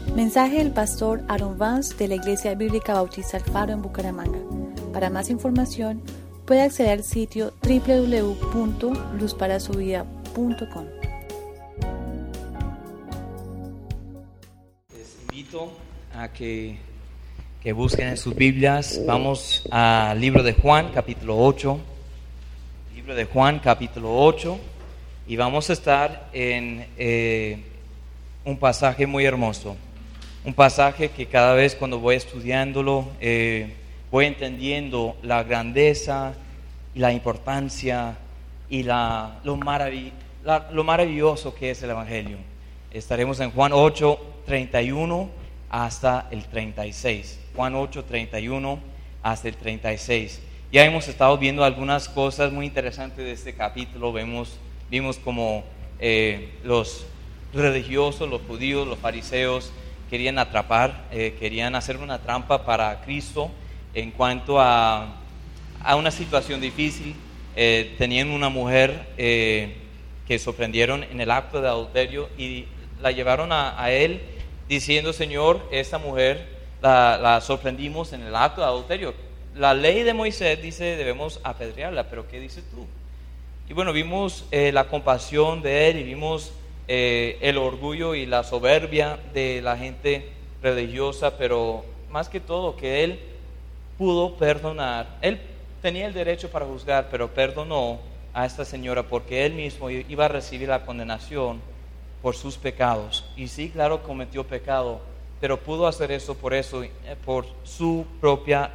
Mensaje del pastor Aaron Vance de la Iglesia Bíblica Bautista El Faro en Bucaramanga. Para más información, puede acceder al sitio www.luzparasuvida.com. Les invito a que busquen en sus Biblias. Vamos al libro de Juan, capítulo 8. Libro de Juan, capítulo 8. Y vamos a estar en un pasaje muy hermoso. Un pasaje que cada vez cuando voy estudiándolo, voy entendiendo la grandeza y la importancia y lo maravilloso que es el Evangelio. Estaremos en Juan 8, 31 hasta el 36. Juan 8, 31 hasta el 36. Ya hemos estado viendo algunas cosas muy interesantes de este capítulo. Vimos como los religiosos, los judíos, los fariseos querían atrapar, querían hacer una trampa para Cristo en cuanto a una situación difícil. Tenían una mujer que sorprendieron en el acto de adulterio y la llevaron a él diciendo: Señor, esta mujer la sorprendimos en el acto de adulterio. La ley de Moisés dice debemos apedrearla, pero ¿qué dices tú? Y bueno, vimos la compasión de él y vimos el orgullo y la soberbia de la gente religiosa, pero más que todo que él pudo perdonar. Él tenía el derecho para juzgar, pero perdonó a esta señora porque él mismo iba a recibir la condenación por sus pecados. Y sí, claro, cometió pecado, pero pudo hacer eso por su propia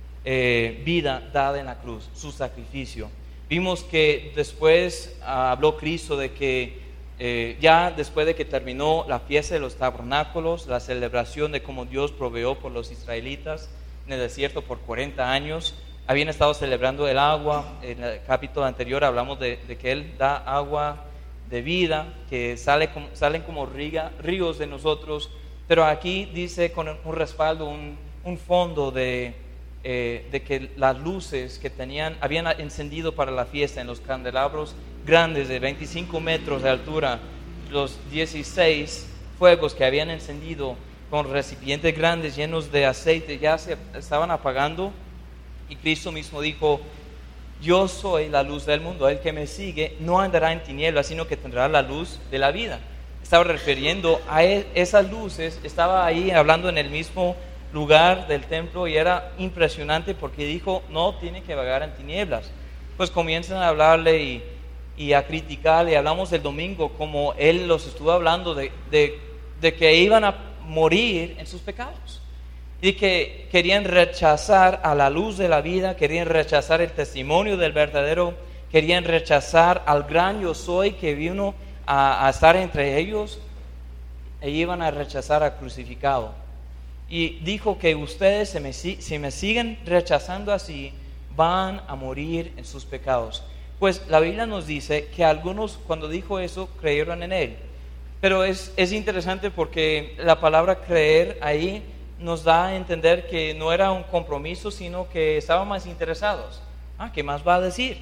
vida dada en la cruz, su sacrificio. Vimos que después habló Cristo de que ya después de que terminó la fiesta de los tabernáculos, la celebración de cómo Dios proveó por los israelitas en el desierto por 40 años, habían estado celebrando el agua. En el capítulo anterior hablamos de que Él da agua de vida, que salen como ríos de nosotros, pero aquí dice con un respaldo, un fondo de que las luces que habían encendido para la fiesta en los candelabros grandes de 25 metros de altura, los 16 fuegos que habían encendido con recipientes grandes llenos de aceite ya se estaban apagando, y Cristo mismo dijo: yo soy la luz del mundo, el que me sigue no andará en tinieblas, sino que tendrá la luz de la vida. Estaba refiriendo a esas luces, estaba ahí hablando en el mismo lugar del templo, y era impresionante porque dijo: no tiene que vagar en tinieblas. Pues comienzan a hablarle y a criticarle. Hablamos el domingo como él los estuvo hablando de que iban a morir en sus pecados y que querían rechazar a la luz de la vida, querían rechazar el testimonio del verdadero, querían rechazar al gran yo soy que vino a estar entre ellos, e iban a rechazar al crucificado. Y dijo que ustedes, si me siguen rechazando así, van a morir en sus pecados. Pues la Biblia nos dice que algunos, cuando dijo eso, creyeron en él. Pero es interesante porque la palabra creer ahí nos da a entender que no era un compromiso, sino que estaban más interesados. ¿Qué más va a decir?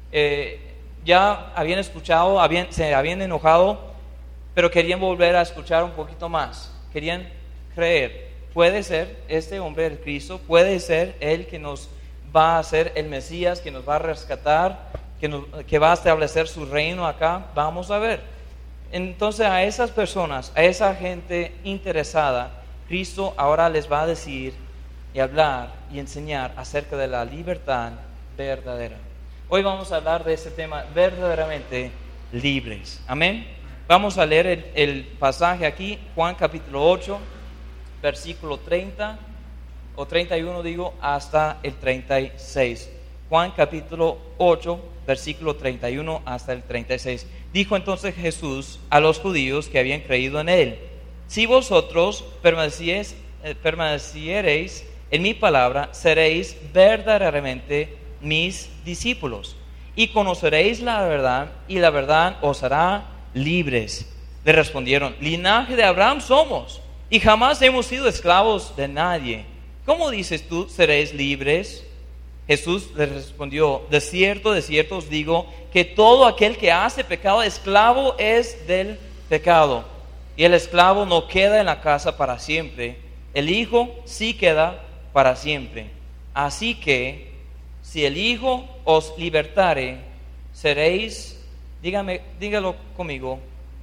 Ya habían escuchado, se habían enojado, pero querían volver a escuchar un poquito más. Querían creer. Puede ser este hombre el Cristo, puede ser Él que nos va a hacer el Mesías, que nos va a rescatar, que va a establecer su reino acá. Vamos a ver. Entonces a esas personas, a esa gente interesada, Cristo ahora les va a decir y hablar y enseñar acerca de la libertad verdadera. Hoy vamos a hablar de este tema, verdaderamente libres. Amén. Vamos a leer el pasaje aquí, Juan capítulo 8, versículo 30 o 31 hasta el 36. Juan capítulo 8, versículo 31 hasta el 36. Dijo entonces Jesús a los judíos que habían creído en él: si vosotros permaneciereis en mi palabra, seréis verdaderamente mis discípulos, y conoceréis la verdad, y la verdad os hará libres. Le respondieron: linaje de Abraham somos, y jamás hemos sido esclavos de nadie. ¿Cómo dices tú, seréis libres? Jesús les respondió: de cierto os digo, que todo aquel que hace pecado, esclavo es del pecado. y el esclavo no queda en la casa para siempre, el Hijo sí queda para siempre. Así que, si el Hijo os libertare, seréis, dígalo conmigo,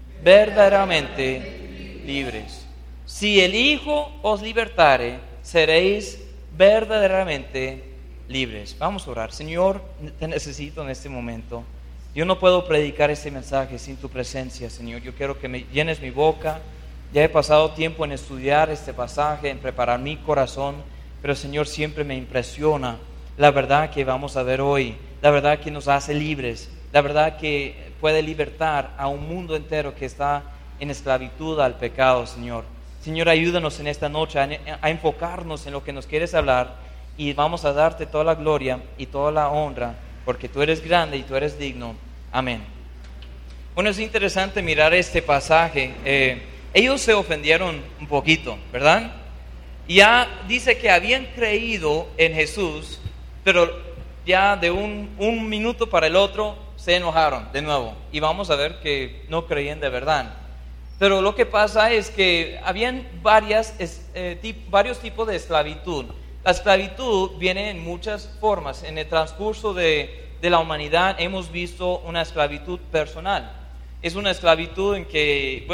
verdaderamente libres. Si el Hijo os libertare, seréis verdaderamente libres. Vamos a orar. Señor, te necesito en este momento. Yo no puedo predicar este mensaje sin tu presencia, Señor. Yo quiero que me llenes mi boca. Ya he pasado tiempo en estudiar este pasaje, en preparar mi corazón, pero Señor, siempre me impresiona la verdad que vamos a ver hoy, la verdad que nos hace libres, la verdad que puede libertar a un mundo entero que está en esclavitud al pecado, Señor. Señor, ayúdanos en esta noche a enfocarnos en lo que nos quieres hablar, y vamos a darte toda la gloria y toda la honra, porque tú eres grande y tú eres digno. Amén. Bueno, es interesante mirar este pasaje. Ellos se ofendieron un poquito, ¿verdad? Ya dice que habían creído en Jesús, pero ya de un minuto para el otro se enojaron de nuevo, y vamos a ver que no creían de verdad. Pero lo que pasa es que habían varios tipos de esclavitud. La esclavitud viene en muchas formas. En el transcurso de la humanidad hemos visto una esclavitud personal. Es una esclavitud en que,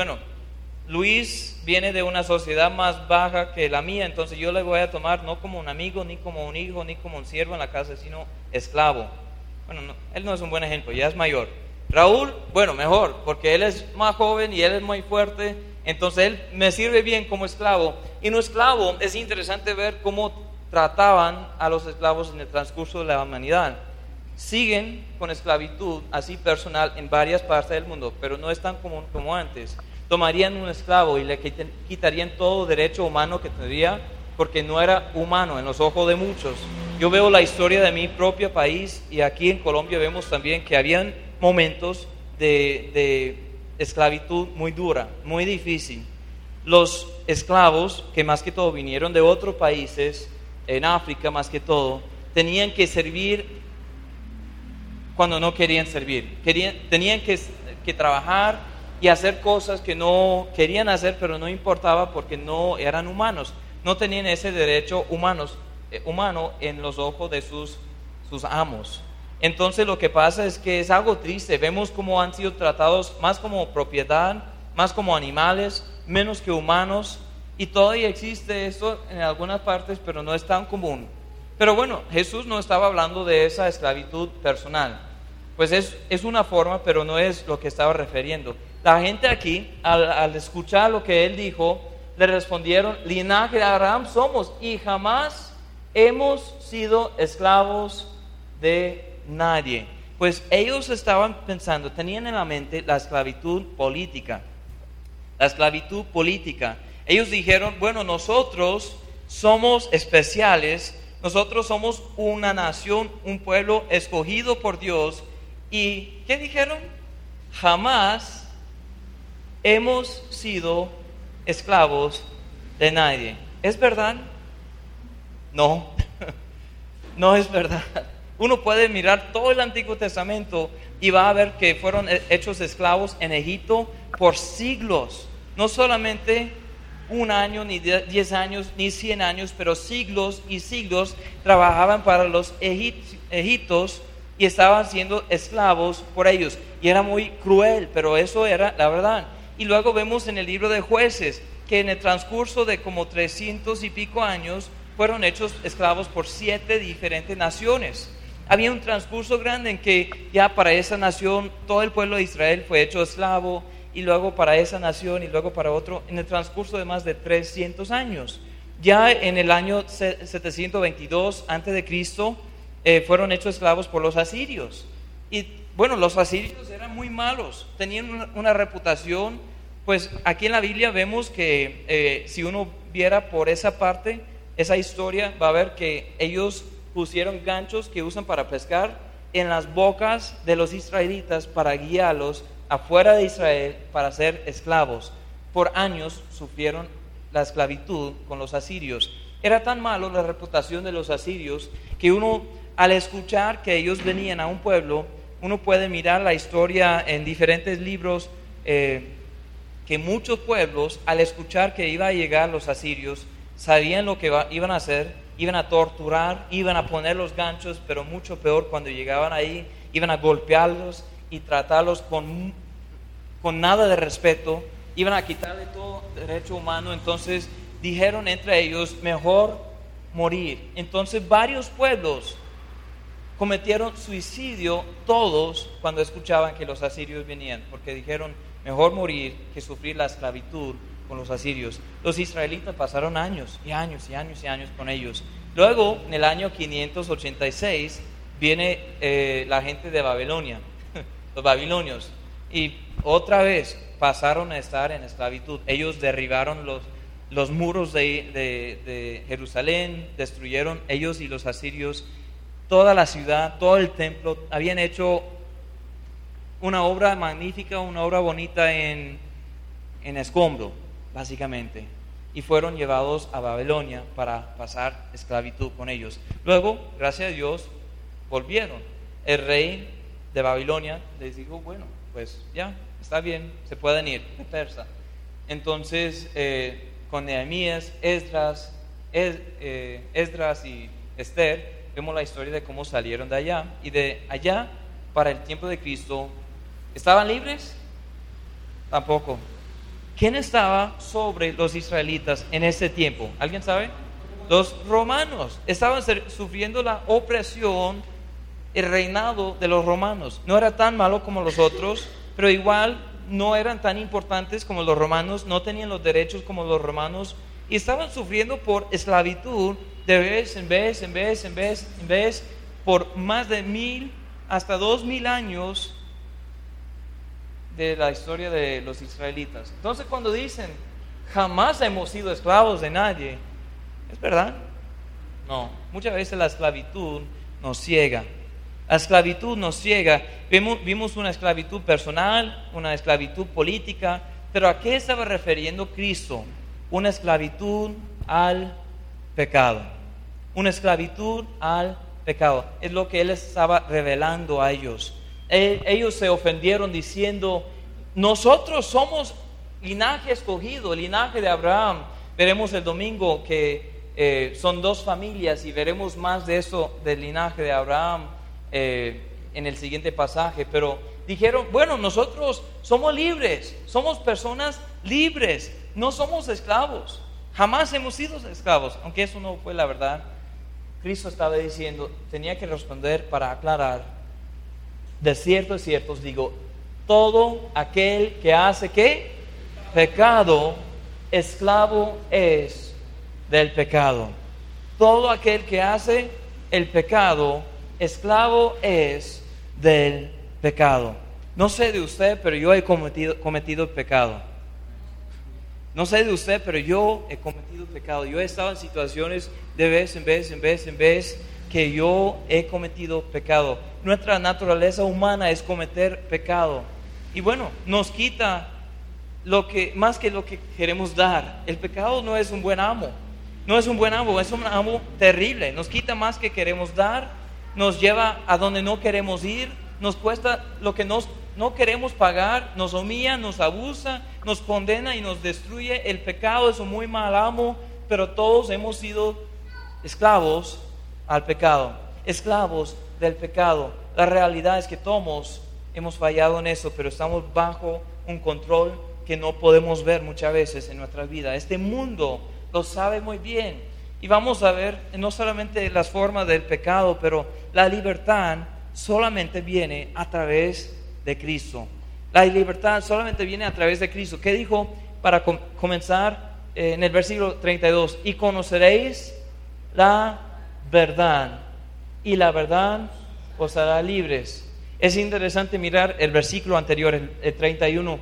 Luis viene de una sociedad más baja que la mía, entonces yo le voy a tomar no como un amigo, ni como un hijo, ni como un siervo en la casa, sino esclavo. Él no es un buen ejemplo, ya es mayor. Raúl, mejor, porque él es más joven y él es muy fuerte, entonces él me sirve bien como esclavo. Y no esclavo, es interesante ver cómo trataban a los esclavos en el transcurso de la humanidad. Siguen con esclavitud así personal en varias partes del mundo, pero no es tan común como antes. Tomarían un esclavo y le quitarían todo derecho humano que tendría, porque no era humano en los ojos de muchos. Yo veo la historia de mi propio país, y aquí en Colombia vemos también que habían momentos de esclavitud muy dura, muy difícil. Los esclavos, que más que todo vinieron de otros países, en África más que todo, tenían que servir cuando no querían servir. Tenían que trabajar y hacer cosas que no querían hacer, pero no importaba porque no eran humanos. No tenían ese derecho humano en los ojos de sus amos. Entonces lo que pasa es que es algo triste. Vemos cómo han sido tratados más como propiedad, más como animales, menos que humanos. Y todavía existe esto en algunas partes, pero no es tan común. Pero Jesús no estaba hablando de esa esclavitud personal. Pues es una forma, pero no es lo que estaba refiriendo. La gente aquí, al escuchar lo que él dijo, le respondieron: linaje de Abraham somos, y jamás hemos sido esclavos de nadie. Pues ellos estaban pensando, tenían en la mente la esclavitud política. La esclavitud política. Ellos dijeron: nosotros somos especiales, nosotros somos una nación, un pueblo escogido por Dios. ¿Y qué dijeron? Jamás hemos sido esclavos de nadie. ¿Es verdad? No, no es verdad. Uno puede mirar todo el Antiguo Testamento y va a ver que fueron hechos esclavos en Egipto por siglos. No solamente un año, ni 10 años, ni 100 años, pero siglos y siglos trabajaban para los egipcios y estaban siendo esclavos por ellos. Y era muy cruel, pero eso era la verdad. Y luego vemos en el libro de Jueces que en el transcurso de como 300 y pico años fueron hechos esclavos por 7 diferentes naciones. Había un transcurso grande en que ya para esa nación todo el pueblo de Israel fue hecho esclavo, y luego para esa nación y luego para otro, en el transcurso de más de 300 años. Ya en el año 722 antes de Cristo fueron hechos esclavos por los asirios. Y los asirios eran muy malos, tenían una reputación. Pues aquí en la Biblia vemos que si uno viera por esa parte, esa historia, va a ver que ellos pusieron ganchos que usan para pescar en las bocas de los israelitas para guiarlos afuera de Israel para ser esclavos. Por años sufrieron la esclavitud con los asirios. Era tan malo la reputación de los asirios que uno, al escuchar que ellos venían a un pueblo, uno puede mirar la historia en diferentes libros que que muchos pueblos, al escuchar que iban a llegar los asirios, sabían lo que iban a hacer, iban a torturar, iban a poner los ganchos, pero mucho peor, cuando llegaban ahí, iban a golpearlos y tratarlos con nada de respeto, iban a quitarle todo derecho humano. Entonces dijeron entre ellos, mejor morir. Entonces varios pueblos cometieron suicidio, todos, cuando escuchaban que los asirios venían, porque dijeron, mejor morir que sufrir la esclavitud con los asirios. Los israelitas pasaron años y años y años y años con ellos. Luego, en el año 586, viene la gente de Babilonia, los babilonios, y otra vez pasaron a estar en esclavitud. Ellos derribaron los muros de Jerusalén, destruyeron ellos y los asirios toda la ciudad, todo el templo. Habían hecho una obra magnífica, una obra bonita en escombro, básicamente, y fueron llevados a Babilonia para pasar esclavitud con ellos. Luego, gracias a Dios, volvieron. El rey de Babilonia les dijo, bueno, pues ya, está bien, se pueden ir de Persa. Entonces, con Nehemías, Esdras y Esther, vemos la historia de cómo salieron de allá. Y de allá, para el tiempo de Cristo, ¿estaban libres? Tampoco. ¿Quién estaba sobre los israelitas en ese tiempo? ¿Alguien sabe? Los romanos. Estaban sufriendo la opresión, el reinado de los romanos. No era tan malo como los otros, pero igual no eran tan importantes como los romanos, no tenían los derechos como los romanos, y estaban sufriendo por esclavitud de vez en vez, por más de 1000 hasta 2000 años de la historia de los israelitas. Entonces, cuando dicen jamás hemos sido esclavos de nadie, ¿es verdad? No, muchas veces la esclavitud nos ciega. La esclavitud nos ciega. Vimos una esclavitud personal, una esclavitud política, pero ¿a qué estaba refiriendo Cristo? Una esclavitud al pecado. Una esclavitud al pecado. Es lo que Él estaba revelando a ellos. Ellos se ofendieron diciendo, nosotros somos linaje escogido, el linaje de Abraham. Veremos el domingo que son dos familias y veremos más de eso del linaje de Abraham en el siguiente pasaje. Pero dijeron, bueno, nosotros somos libres, somos personas libres, no somos esclavos, jamás hemos sido esclavos, aunque eso no fue la verdad. Cristo estaba diciendo, tenía que responder para aclarar, de cierto os digo, todo aquel que hace ¿qué? Pecado, esclavo es del pecado. Todo aquel que hace el pecado, esclavo es del pecado. No sé de usted, pero yo he cometido el pecado. No sé de usted, pero yo he cometido pecado. Yo he estado en situaciones de vez en vez que yo he cometido pecado. Nuestra naturaleza humana es cometer pecado. Y bueno, nos quita más que lo que queremos dar. El pecado no es un buen amo. No es un buen amo, es un amo terrible. Nos quita más que queremos dar. Nos lleva a donde no queremos ir. Nos cuesta lo que no queremos pagar. Nos humilla, nos abusa, nos condena y nos destruye. El pecado es un muy mal amo, pero todos hemos sido esclavos al pecado, esclavos del pecado. La realidad es que todos hemos fallado en eso, pero estamos bajo un control que no podemos ver muchas veces en nuestra vida. Este mundo lo sabe muy bien. Y vamos a ver no solamente las formas del pecado, pero la libertad solamente viene a través de Cristo. La libertad solamente viene a través de Cristo. ¿Qué dijo para comenzar en el versículo 32? Y conoceréis la verdad, y la verdad os hará libres. Es interesante mirar el versículo anterior, el 31.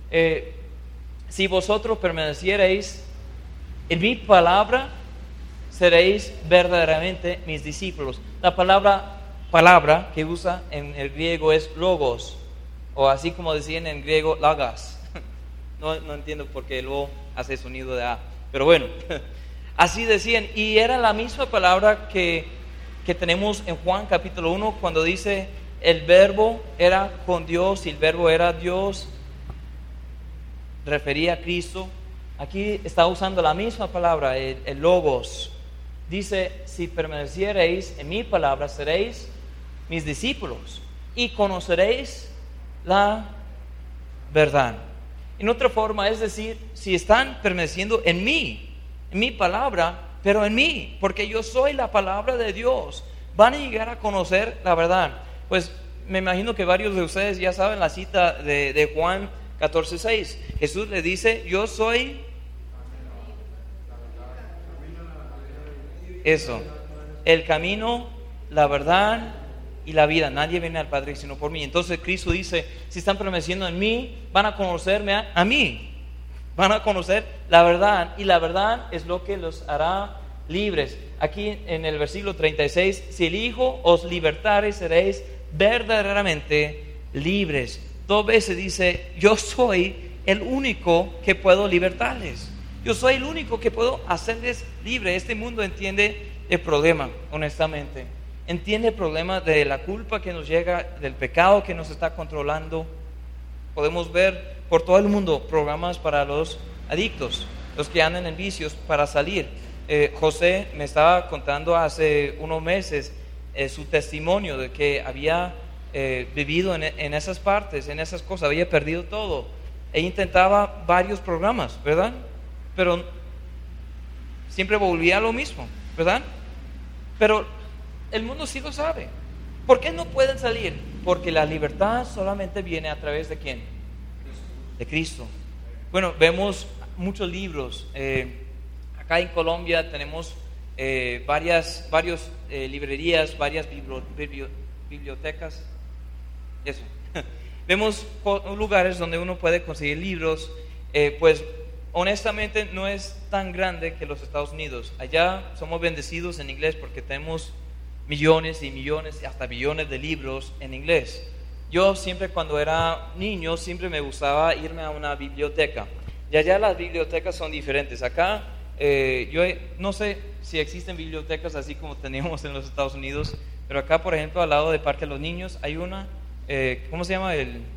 Si vosotros permaneciereis en mi palabra, seréis verdaderamente mis discípulos. La palabra que usa en el griego es logos, o así como decían en griego, logos. No entiendo por qué luego hace sonido de A, pero bueno, así decían. Y era la misma palabra que tenemos en Juan capítulo 1, cuando dice el verbo era con Dios y el verbo era Dios. refería a Cristo. Aquí está usando la misma palabra, el logos. Dice, si permaneciereis en mi palabra, seréis mis discípulos y conoceréis la verdad. En otra forma, es decir, si están permaneciendo en mi palabra, pero en mí, porque yo soy la palabra de Dios, van a llegar a conocer la verdad. Pues me imagino que varios de ustedes ya saben la cita de Juan 14:6. Jesús le dice, yo soy eso, el camino, la verdad y la vida. Nadie viene al Padre sino por mí. Entonces Cristo dice, si están permaneciendo en mí, van a conocerme a mí. Van a conocer la verdad, y la verdad es lo que los hará libres. Aquí en el versículo 36, si el Hijo os libertare, seréis verdaderamente libres. 2 veces dice, yo soy el único que puedo libertarles. Yo soy el único que puedo hacerles libre. Este mundo entiende el problema, honestamente. Entiende el problema de la culpa que nos llega, del pecado que nos está controlando. Podemos ver por todo el mundo programas para los adictos, los que andan en vicios, para salir. José me estaba contando hace unos meses su testimonio de que había vivido en esas partes, en esas cosas, había perdido todo. E intentaba varios programas, ¿verdad? Pero siempre volvía a lo mismo, ¿verdad? Pero el mundo sí lo sabe. ¿Por qué no pueden salir? Porque la libertad solamente viene a través de ¿quién? De Cristo. Bueno, vemos muchos libros. Acá en Colombia tenemos varias librerías, varias bibliotecas. Eso. Vemos lugares donde uno puede conseguir libros. Pues honestamente no es tan grande que los Estados Unidos. Allá somos bendecidos en inglés porque tenemos millones y millones, hasta billones de libros en inglés. Yo siempre, cuando era niño, siempre me gustaba irme a una biblioteca. Y allá las bibliotecas son diferentes. Acá yo no sé si existen bibliotecas así como teníamos en los Estados Unidos, pero acá, por ejemplo, al lado del Parque de los Niños hay una, ¿cómo se llama?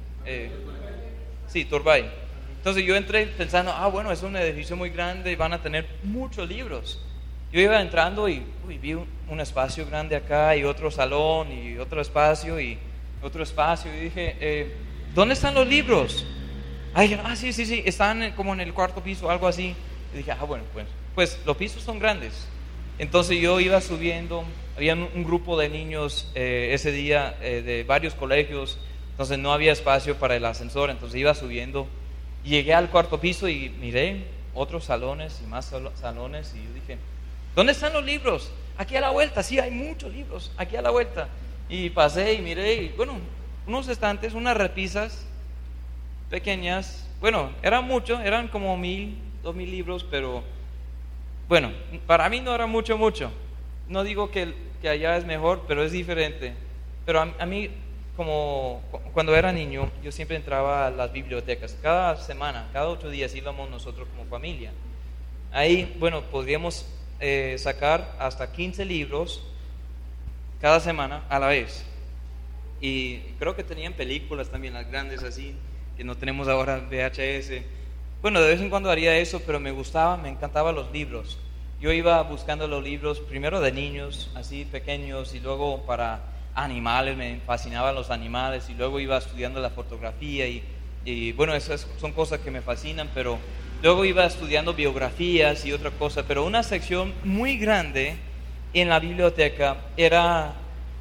Sí, Turbay. Entonces yo entré pensando, bueno, es un edificio muy grande y van a tener muchos libros. Yo iba entrando y vi un espacio grande acá, y otro salón, y otro espacio, y otro espacio, y dije, ¿dónde están los libros? Sí, están como en el 4º piso, algo así. Y dije, bueno, pues los pisos son grandes. Entonces yo iba subiendo, había un grupo de niños ese día de varios colegios, entonces no había espacio para el ascensor, entonces iba subiendo. Llegué al 4º piso y miré otros salones y más salones, y yo dije, ¿dónde están los libros? Aquí a la vuelta. Sí, hay muchos libros aquí a la vuelta. Y pasé y miré, y bueno, unos estantes, unas repisas pequeñas. Bueno, eran muchos, eran como 1,000, 2,000 libros, pero bueno, para mí no era mucho. No digo que allá es mejor, pero es diferente. Pero a mí, como cuando era niño, yo siempre entraba a las bibliotecas. Cada semana, cada 8 días íbamos nosotros como familia. Ahí, bueno, podríamos sacar hasta 15 libros cada semana a la vez. Y creo que tenían películas también, las grandes así, que no tenemos ahora, VHS. Bueno, de vez en cuando haría eso, pero me encantaban los libros. Yo iba buscando los libros primero de niños, así pequeños, y luego para animales, me fascinaban los animales, y luego iba estudiando la fotografía, y bueno, esas son cosas que me fascinan, pero luego iba estudiando biografías y otra cosa. Pero una sección muy grande en la biblioteca era,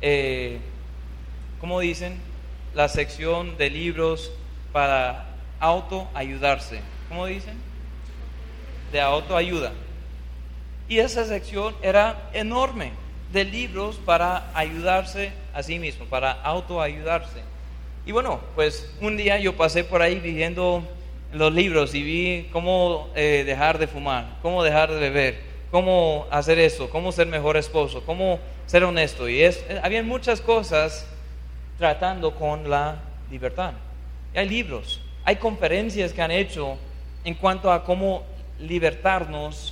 ¿cómo dicen? La sección de libros para autoayudarse. ¿Cómo dicen? De autoayuda. Y esa sección era enorme, de libros para ayudarse a sí mismo, para autoayudarse. Y bueno, pues un día yo pasé por ahí viendo los libros y vi cómo dejar de fumar, cómo dejar de beber, cómo hacer eso, cómo ser mejor esposo, cómo ser honesto. Y había muchas cosas tratando con la libertad. Y hay libros, hay conferencias que han hecho en cuanto a cómo liberarnos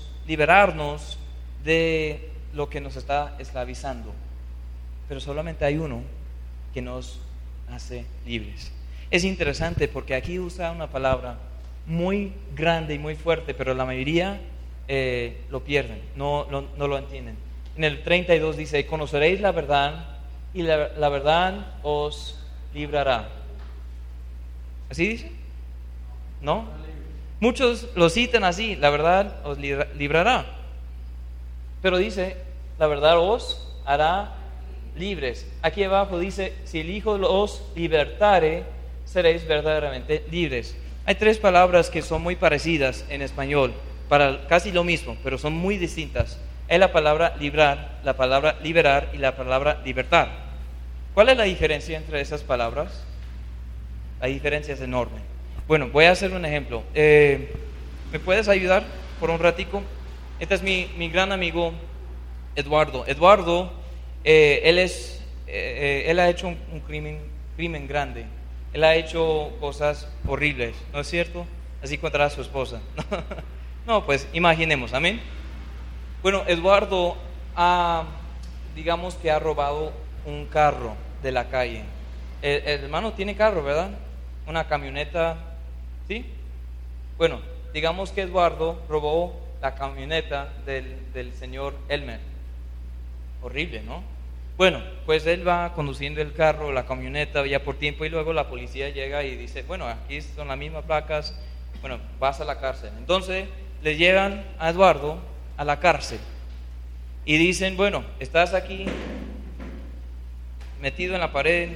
de lo que nos está esclavizando. Pero solamente hay uno que nos hace libres. Es interesante porque aquí usa una palabra muy grande y muy fuerte, pero la mayoría lo pierden, no lo entienden. En el 32 dice, conoceréis la verdad y la verdad os librará. ¿Así dice? ¿No? Muchos lo citan así, la verdad os librará. Pero dice, la verdad os hará libres. Aquí abajo dice, si el Hijo os libertare, seréis verdaderamente libres. Hay tres palabras que son muy parecidas en español, para casi lo mismo, pero son muy distintas. Es la palabra librar, la palabra liberar y la palabra libertar. ¿Cuál es la diferencia entre esas palabras? La diferencia es enorme. Bueno, voy a hacer un ejemplo. ¿Me puedes ayudar por un ratico? Este es mi gran amigo Eduardo. Eduardo, él ha hecho un crimen grande. Él ha hecho cosas horribles, ¿no es cierto? Así contra su esposa. No, pues imaginemos, amén. Bueno, Eduardo digamos que ha robado un carro de la calle. El hermano tiene carro, ¿verdad? Una camioneta, ¿sí? Bueno, digamos que Eduardo robó la camioneta del señor Elmer. Horrible, ¿no? Bueno, pues él va conduciendo el carro, la camioneta, ya por tiempo, y luego la policía llega y dice, bueno, aquí son las mismas placas, bueno, vas a la cárcel. Entonces le llevan a Eduardo a la cárcel y dicen, bueno, estás aquí metido en la pared,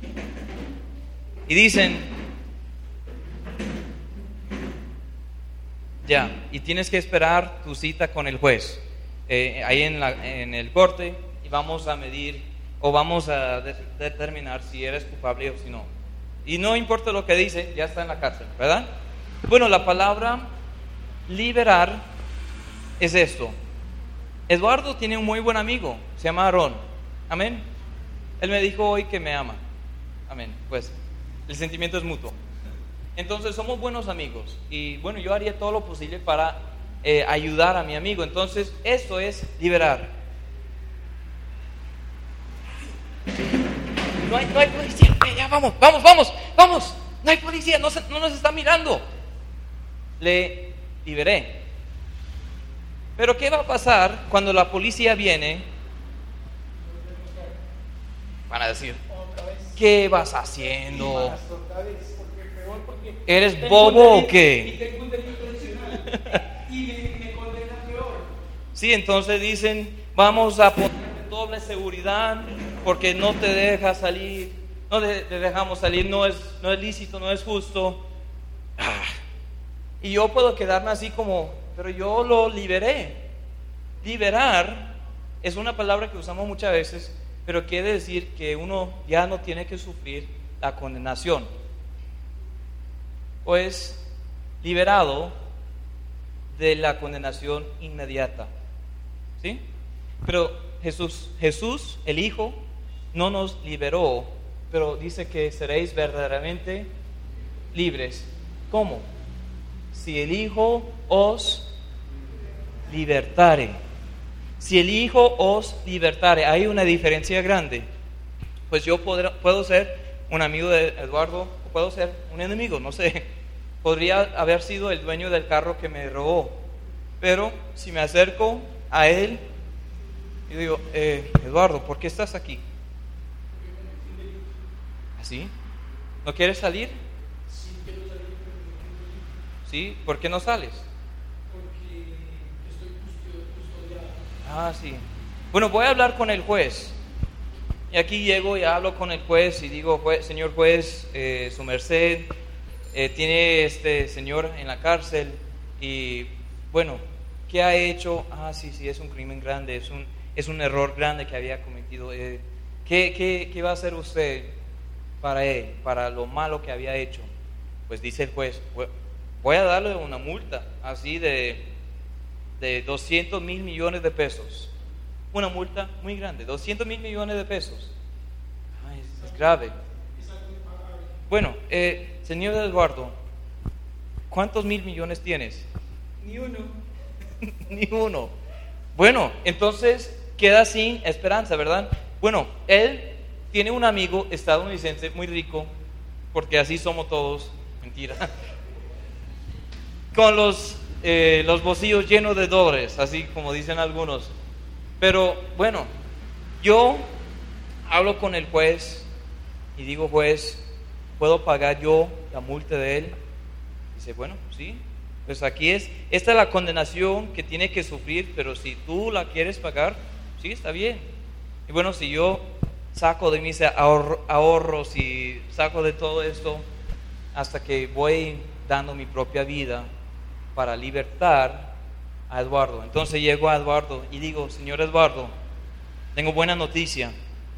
y dicen, ya, y tienes que esperar tu cita con el juez ahí en el corte, y vamos a medir o vamos a determinar si eres culpable o si no. Y no importa lo que dice, ya está en la cárcel, ¿verdad? Bueno, la palabra liberar es esto. Eduardo tiene un muy buen amigo, se llama Aarón. Amén. Él me dijo hoy que me ama. Amén. Pues el sentimiento es mutuo. Entonces somos buenos amigos. Y bueno, yo haría todo lo posible para ayudar a mi amigo. Entonces esto es liberar. No hay policía. Ya vamos. No hay policía, no nos está mirando. Le liberé. Pero ¿qué va a pasar cuando la policía viene? Van a decir, ¿qué vas haciendo? ¿Eres bobo o qué? Sí, entonces dicen, vamos a poner doble seguridad porque no te deja salir, no te dejamos salir, no es lícito, no es justo. Y yo puedo quedarme así como, pero yo lo liberé. Liberar es una palabra que usamos muchas veces, pero quiere decir que uno ya no tiene que sufrir la condenación. Pues liberado de la condenación inmediata. ¿Sí? Pero Jesús, el Hijo, no nos liberó, pero dice que seréis verdaderamente libres. ¿Cómo? Si el Hijo os libertare. Si el Hijo os libertare. Hay una diferencia grande. Pues yo puedo ser un amigo de Eduardo, o puedo ser un enemigo, no sé. Podría haber sido el dueño del carro que me robó. Pero si me acerco a él y digo, Eduardo, ¿por qué estás aquí? ¿Así? ¿No quieres salir? Sí, quiero salir, pero ¿Sí? ¿Por qué no sales? porque estoy custodiado. Ah, sí. Bueno, voy a hablar con el juez. Y aquí llego y hablo con el juez y digo, señor juez, su merced, tiene este señor en la cárcel y bueno, ¿qué ha hecho? Ah, sí, es un crimen grande, es un error grande que había cometido. ¿Qué va a hacer usted para él, para lo malo que había hecho? Pues dice el juez, voy a darle una multa así de 200 mil millones de pesos. Una multa muy grande, 200 mil millones de pesos. Ay, es grave. Bueno, señor Eduardo, ¿cuántos mil millones tienes? Ni uno. Ni uno. Bueno, entonces queda sin esperanza, ¿verdad? Bueno, él tiene un amigo estadounidense muy rico, porque así somos todos, mentira. con los bolsillos llenos de dólares, así como dicen algunos. Pero bueno, yo hablo con el juez y digo, juez, ¿puedo pagar yo la multa de él? Dice, bueno, sí, pues esta es la condenación que tiene que sufrir, pero si tú la quieres pagar, sí, está bien. Y bueno, si yo saco de mis ahorros y saco de todo esto hasta que voy dando mi propia vida para libertar a Eduardo. Entonces llego a Eduardo y digo, señor Eduardo, tengo buena noticia,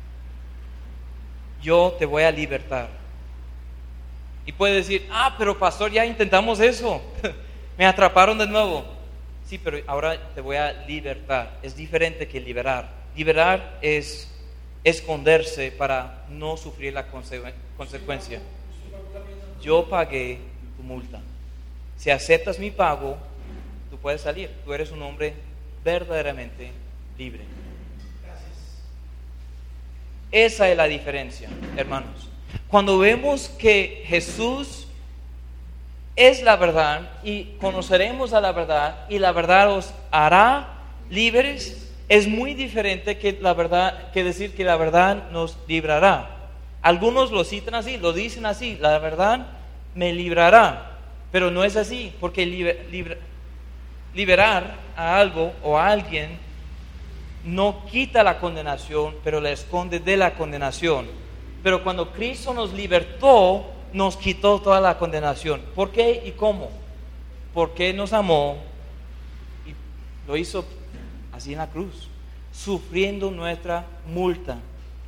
yo te voy a libertar. Y puede decir, pero pastor, ya intentamos eso, me atraparon de nuevo. Sí, pero ahora te voy a libertar. Es diferente que liberar. Liberar es esconderse para no sufrir la consecuencia. Yo pagué tu multa. Si aceptas mi pago, tú puedes salir. Tú eres un hombre verdaderamente libre. Esa es la diferencia, hermanos. Cuando vemos que Jesús es la verdad y conoceremos a la verdad y la verdad os hará libres, es muy diferente que decir que la verdad nos librará. Algunos lo citan así, lo dicen así, la verdad me librará, pero no es así, porque liberar a algo o a alguien no quita la condenación, pero la esconde de la condenación. Pero cuando Cristo nos libertó, nos quitó toda la condenación. ¿Por qué y cómo? Porque nos amó y lo hizo así en la cruz, sufriendo nuestra multa.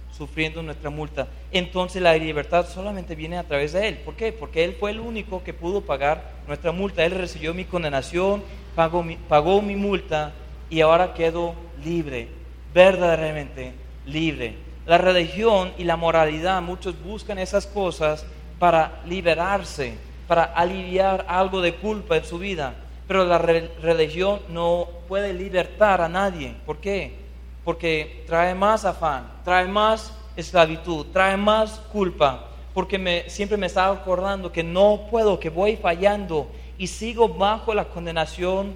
Entonces la libertad solamente viene a través de Él. ¿Por qué? Porque Él fue el único que pudo pagar nuestra multa. Él recibió mi condenación, pagó mi multa y ahora quedo libre, verdaderamente libre. La religión y la moralidad, muchos buscan esas cosas para liberarse, para aliviar algo de culpa en su vida. Pero la religión no puede libertar a nadie. ¿Por qué? Porque trae más afán, trae más esclavitud, trae más culpa. Porque siempre me estaba acordando que no puedo, que voy fallando y sigo bajo la condenación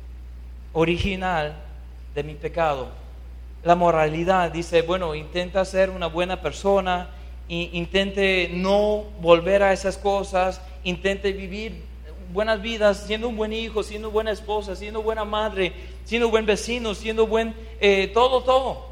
original de mi pecado. La moralidad dice, bueno, intenta ser una buena persona, intente no volver a esas cosas, intente vivir buenas vidas, siendo un buen hijo, siendo buena esposa, siendo buena madre, siendo buen vecino, siendo buen todo.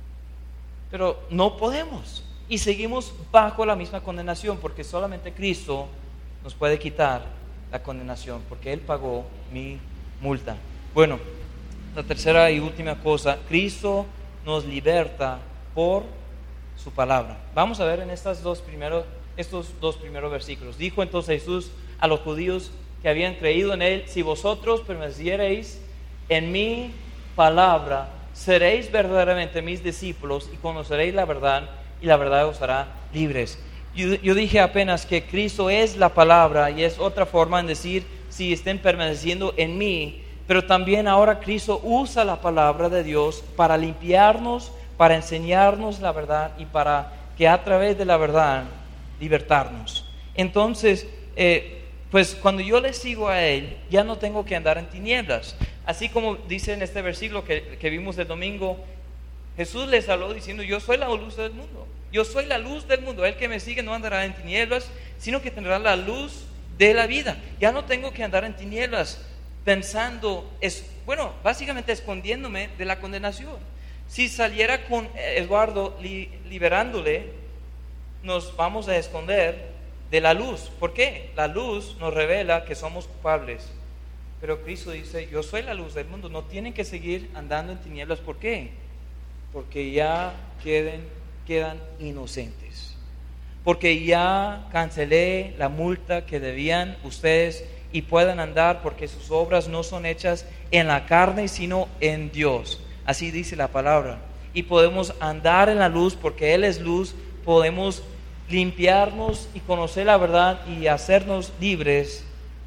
Pero no podemos y seguimos bajo la misma condenación porque solamente Cristo nos puede quitar la condenación porque Él pagó mi multa. Bueno, la tercera y última cosa, Cristo nos liberta por su palabra. Vamos a ver en estos dos primeros versículos. Dijo entonces Jesús a los judíos que habían creído en Él, si vosotros permaneciereis en mi palabra, seréis verdaderamente mis discípulos y conoceréis la verdad y la verdad os hará libres. Yo dije apenas que Cristo es la palabra y es otra forma en decir si estén permaneciendo en mí. Pero también ahora Cristo usa la palabra de Dios para limpiarnos, para enseñarnos la verdad y para que a través de la verdad libertarnos. Entonces, pues cuando yo le sigo a Él, ya no tengo que andar en tinieblas. Así como dice en este versículo que vimos el domingo, Jesús les habló diciendo, yo soy la luz del mundo. Yo soy la luz del mundo. El que me sigue no andará en tinieblas, sino que tendrá la luz de la vida. Ya no tengo que andar en tinieblas pensando, básicamente escondiéndome de la condenación. Si saliera con Eduardo liberándole, nos vamos a esconder de la luz. ¿Por qué? La luz nos revela que somos culpables. Pero Cristo dice, yo soy la luz del mundo. No tienen que seguir andando en tinieblas. ¿Por qué? Porque ya quedan inocentes. Porque ya cancelé la multa que debían ustedes y puedan andar porque sus obras no son hechas en la carne sino en Dios. Así dice la palabra. Y podemos andar en la luz porque Él es luz. Podemos limpiarnos y conocer la verdad y hacernos libres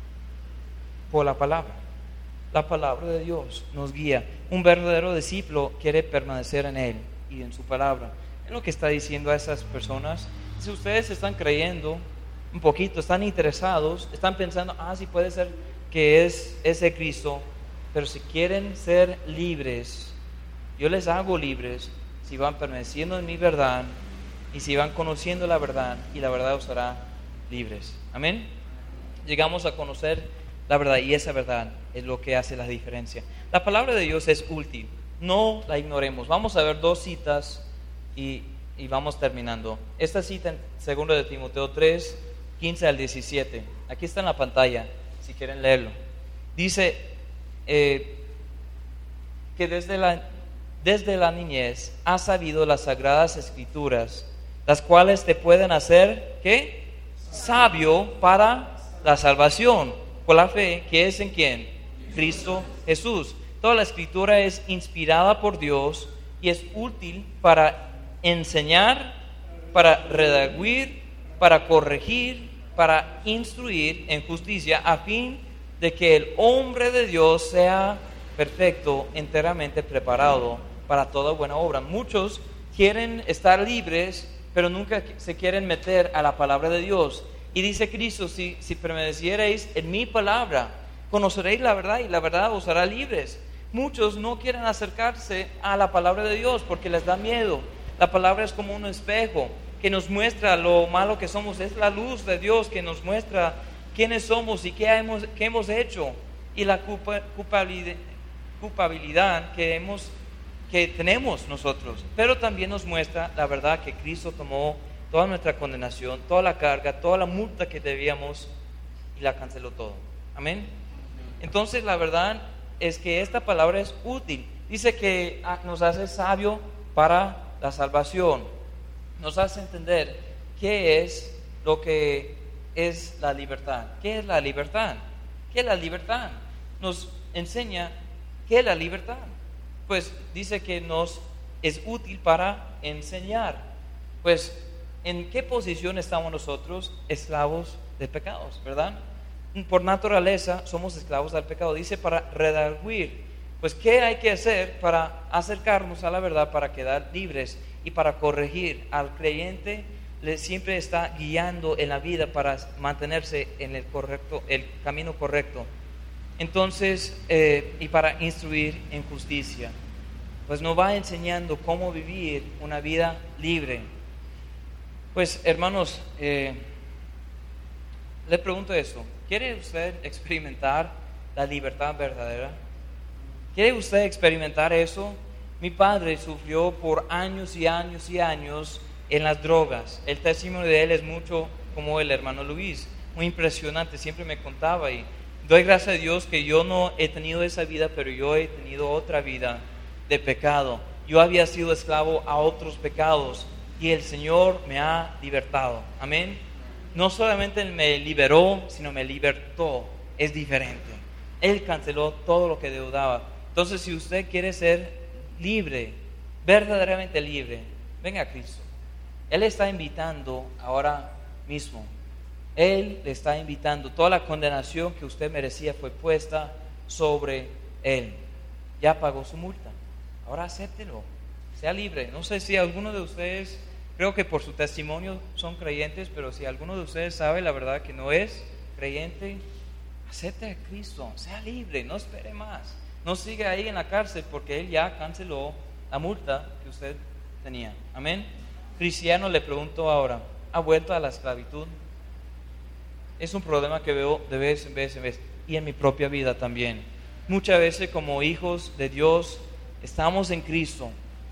por la palabra. La palabra de Dios nos guía. Un verdadero discípulo quiere permanecer en Él y en su palabra. Es lo que está diciendo a esas personas. Si ustedes están creyendo un poquito, están interesados, están pensando, sí puede ser que es ese Cristo, pero si quieren ser libres, yo les hago libres si van permaneciendo en mi verdad y si van conociendo la verdad, y la verdad os hará libres. Amén. Llegamos a conocer la verdad, y esa verdad es lo que hace la diferencia. La palabra de Dios es útil, no la ignoremos. Vamos a ver 2 citas y vamos terminando. Esta cita en 2 de Timoteo 3, 15 al 17. Aquí está en la pantalla, si quieren leerlo. Dice que desde la niñez has sabido las sagradas escrituras, las cuales te pueden hacer, ¿qué? Sabio para la salvación, por la fe que es en ¿quién? Cristo Jesús. Toda la escritura es inspirada por Dios y es útil para enseñar, para redarguir, para corregir, para instruir en justicia, a fin de que el hombre de Dios sea perfecto, enteramente preparado para toda buena obra. Muchos quieren estar libres, pero nunca se quieren meter a la palabra de Dios. Y dice Cristo, si permaneciereis en mi palabra, conoceréis la verdad y la verdad os hará libres. Muchos no quieren acercarse a la palabra de Dios porque les da miedo. La palabra es como un espejo que nos muestra lo malo que somos. Es la luz de Dios que nos muestra quiénes somos y qué hemos hecho, y la culpabilidad que tenemos nosotros. Pero también nos muestra la verdad, que Cristo tomó toda nuestra condenación, toda la carga, toda la multa que debíamos, y la canceló todo. Amén. Entonces la verdad es que esta palabra es útil. Dice que nos hace sabio para la salvación. Nos hace entender qué es lo que es la libertad. ¿Qué es la libertad? ¿Qué es la libertad? Nos enseña qué es la libertad. Pues dice que nos es útil para enseñar. Pues, ¿en qué posición estamos nosotros? Esclavos de pecados, ¿verdad? Por naturaleza somos esclavos del pecado. Dice para redarguir. Pues, ¿qué hay que hacer para acercarnos a la verdad, para quedar libres y para corregir? Al creyente le siempre está guiando en la vida para mantenerse en el camino correcto. Entonces, y para instruir en justicia. Pues nos va enseñando cómo vivir una vida libre. Pues, hermanos, le pregunto esto: ¿quiere usted experimentar la libertad verdadera? ¿Quiere usted experimentar eso? Mi padre sufrió por años y años y años en las drogas. El testimonio de él es mucho como el hermano Luis, muy impresionante. Siempre me contaba, y doy gracias a Dios que yo no he tenido esa vida, pero yo he tenido otra vida de pecado. Yo había sido esclavo a otros pecados y el Señor me ha libertado. Amén. No solamente me liberó, sino me libertó. Es diferente. Él canceló todo lo que deudaba. Entonces, si usted quiere ser libre, verdaderamente libre, venga a Cristo. Él está invitando ahora mismo. Él le está invitando. Toda la condenación que usted merecía fue puesta sobre Él. Ya pagó su multa. Ahora acéptelo. Sea libre. No sé si alguno de ustedes, creo que por su testimonio son creyentes, pero si alguno de ustedes sabe la verdad que no es creyente, acepte a Cristo. Sea libre. No espere más. No siga ahí en la cárcel, porque Él ya canceló la multa que usted tenía. Amén. Cristiano, le pregunto ahora, ¿ha vuelto a la esclavitud? Es un problema que veo de vez en vez, y en mi propia vida también. Muchas veces como hijos de Dios estamos en Cristo,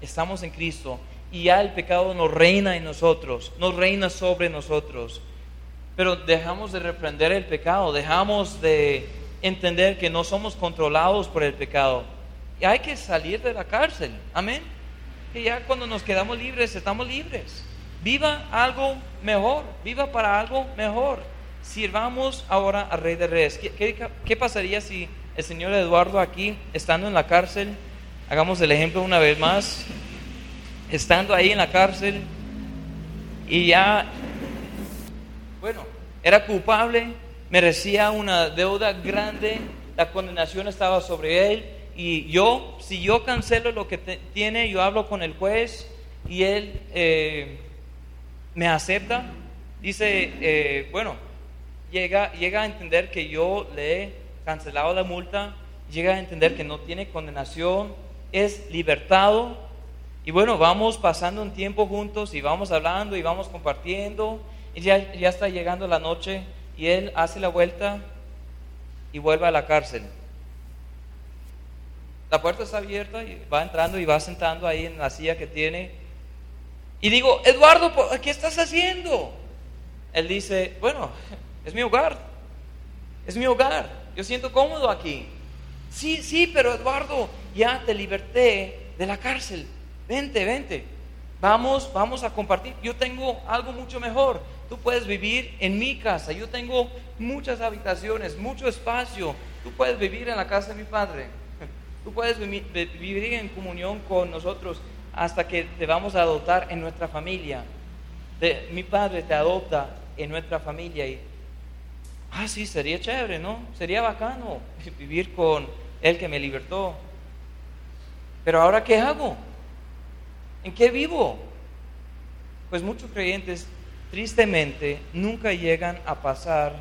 y ya el pecado nos reina en nosotros, nos reina sobre nosotros. Pero dejamos de reprender el pecado, dejamos de entender que no somos controlados por el pecado. Y hay que salir de la cárcel. Amén. Que ya cuando nos quedamos libres, estamos libres. Viva algo mejor, viva para algo mejor. Sirvamos ahora al Rey de Reyes. ¿Qué pasaría si el señor Eduardo aquí, estando en la cárcel, hagamos el ejemplo una vez más, estando ahí en la cárcel y ya, bueno, era culpable, merecía una deuda grande, la condenación estaba sobre él, y si yo cancelo lo que tiene, yo hablo con el juez y él me acepta, dice, bueno, llega a entender que yo le he cancelado la multa, llega a entender que no tiene condenación, es libertado. Y bueno, vamos pasando un tiempo juntos y vamos hablando y vamos compartiendo. Y ya está llegando la noche y él hace la vuelta y vuelve a la cárcel. La puerta está abierta y va entrando y va sentando ahí en la silla que tiene. Y digo, Eduardo, ¿qué estás haciendo? Él dice, bueno, es mi hogar. Es mi hogar. Yo siento cómodo aquí. Sí, pero Eduardo, ya te liberté de la cárcel. Vente. Vamos a compartir. Yo tengo algo mucho mejor. Tú puedes vivir en mi casa. Yo tengo muchas habitaciones, mucho espacio. Tú puedes vivir en la casa de mi padre. Tú puedes vivir en comunión con nosotros hasta que te vamos a adoptar en nuestra familia. Mi padre te adopta en nuestra familia y sí, sería chévere, ¿no? Sería bacano vivir con él que me libertó. Pero ahora, ¿qué hago? ¿En qué vivo? Pues muchos creyentes tristemente nunca llegan a pasar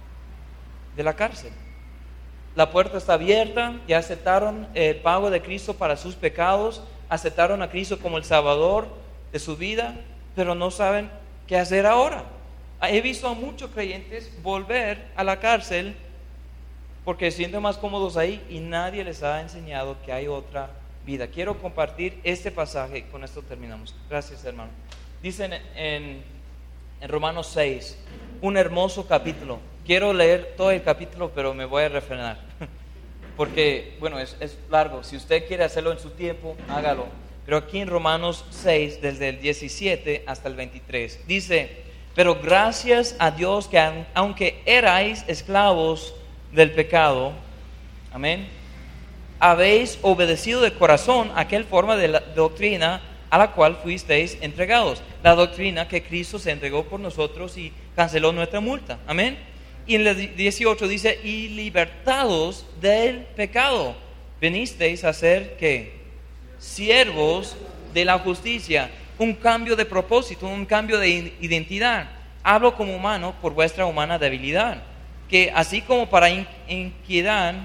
de la cárcel. La puerta está abierta, ya aceptaron el pago de Cristo para sus pecados, aceptaron a Cristo como el Salvador de su vida, pero no saben qué hacer ahora. He visto a muchos creyentes volver a la cárcel porque se sienten más cómodos ahí y nadie les ha enseñado que hay otra vida. Quiero compartir este pasaje y con esto terminamos. Gracias, hermano. Dicen en Romanos 6, un hermoso capítulo. Quiero leer todo el capítulo, pero me voy a refrenar porque, bueno, es largo. Si usted quiere hacerlo en su tiempo, hágalo. Pero aquí en Romanos 6, desde el 17 hasta el 23, dice: pero gracias a Dios que aunque erais esclavos del pecado, amén, habéis obedecido de corazón aquel forma de la doctrina a la cual fuisteis entregados, la doctrina que Cristo se entregó por nosotros y canceló nuestra multa, amén. Y en el 18 dice: y libertados del pecado, venisteis a ser ¿qué? Siervos de la justicia. Un cambio de propósito, un cambio de identidad. Hablo como humano por vuestra humana debilidad, que así como para iniquidad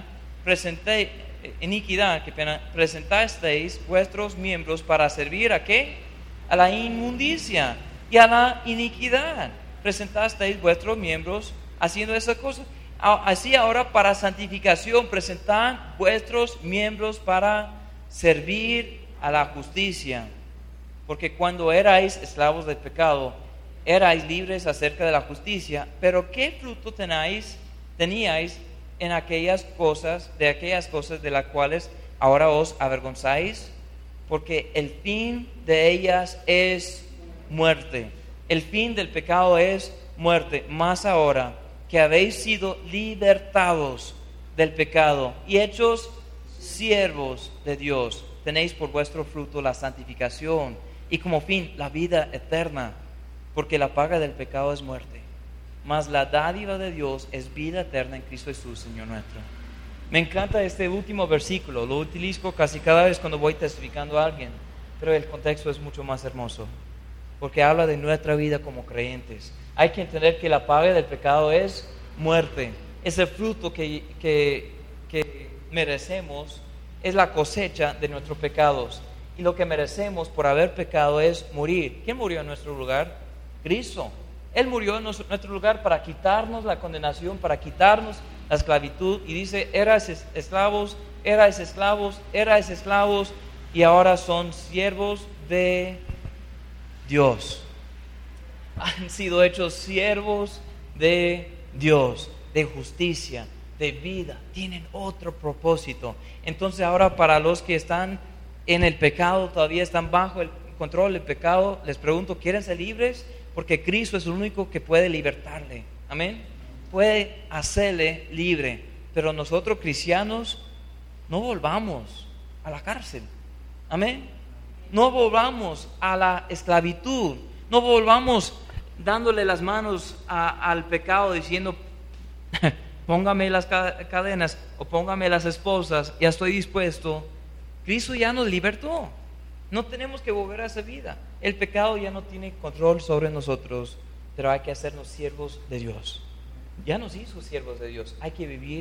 presentasteis vuestros miembros para servir ¿a qué? A la inmundicia y a la iniquidad. Presentasteis vuestros miembros haciendo esas cosas. Así ahora para santificación presentad vuestros miembros para servir a la justicia. Porque cuando erais esclavos del pecado, erais libres acerca de la justicia. Pero ¿qué fruto teníais en aquellas cosas de las cuales ahora os avergonzáis? Porque el fin de ellas es muerte. El fin del pecado es muerte. Más ahora que habéis sido libertados del pecado y hechos siervos de Dios, tenéis por vuestro fruto la santificación y como fin la vida eterna, porque la paga del pecado es muerte, mas la dádiva de Dios es vida eterna en Cristo Jesús, Señor nuestro. Me encanta este último versículo, lo utilizo casi cada vez cuando voy testificando a alguien, pero el contexto es mucho más hermoso, porque habla de nuestra vida como creyentes. Hay que entender que la paga del pecado es muerte. Ese fruto que merecemos es la cosecha de nuestros pecados. Y lo que merecemos por haber pecado es morir. ¿Quién murió en nuestro lugar? Cristo. Él murió en nuestro lugar para quitarnos la condenación, para quitarnos la esclavitud. Y dice, erais esclavos, y ahora son siervos de Dios. Han sido hechos siervos de Dios, de justicia, de vida. Tienen otro propósito. Entonces ahora para los que están en el pecado, todavía están bajo el control del pecado, les pregunto, ¿quieren ser libres? Porque Cristo es el único que puede libertarle. Amén. Puede hacerle libre. Pero nosotros cristianos no volvamos a la cárcel. Amén. No volvamos a la esclavitud. No volvamos dándole las manos al pecado diciendo, póngame las cadenas o póngame las esposas, ya estoy dispuesto. Cristo ya nos libertó. No tenemos que volver a esa vida. El pecado ya no tiene control sobre nosotros, pero hay que hacernos siervos de Dios. Ya nos hizo siervos de Dios. Hay que vivir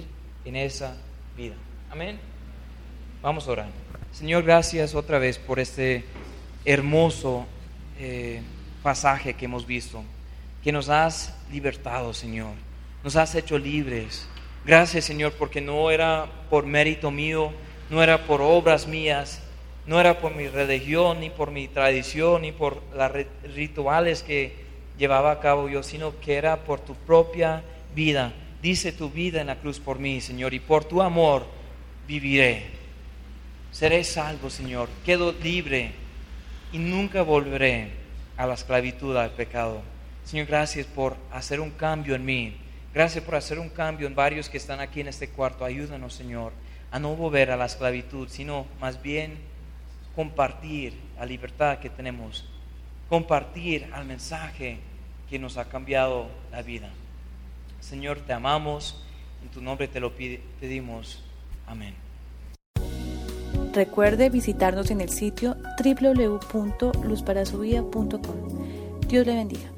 en esa vida. Amén. Vamos a orar. Señor, gracias otra vez por este hermoso pasaje que hemos visto, que nos has libertado, Señor, nos has hecho libres. Gracias, Señor, porque no era por mérito mío, no era por obras mías, no era por mi religión, ni por mi tradición, ni por los rituales que llevaba a cabo yo, sino que era por tu propia vida. Dice tu vida en la cruz por mí, Señor, y por tu amor viviré. Seré salvo, Señor, quedo libre y nunca volveré a la esclavitud al pecado. Señor, gracias por hacer un cambio en mí. Gracias por hacer un cambio en varios que están aquí en este cuarto. Ayúdanos, Señor, a no volver a la esclavitud, sino más bien compartir la libertad que tenemos, compartir el mensaje que nos ha cambiado la vida. Señor, te amamos, en tu nombre te lo pedimos. Amén. Recuerde visitarnos en el sitio www.luzparasuvida.com. Dios le bendiga.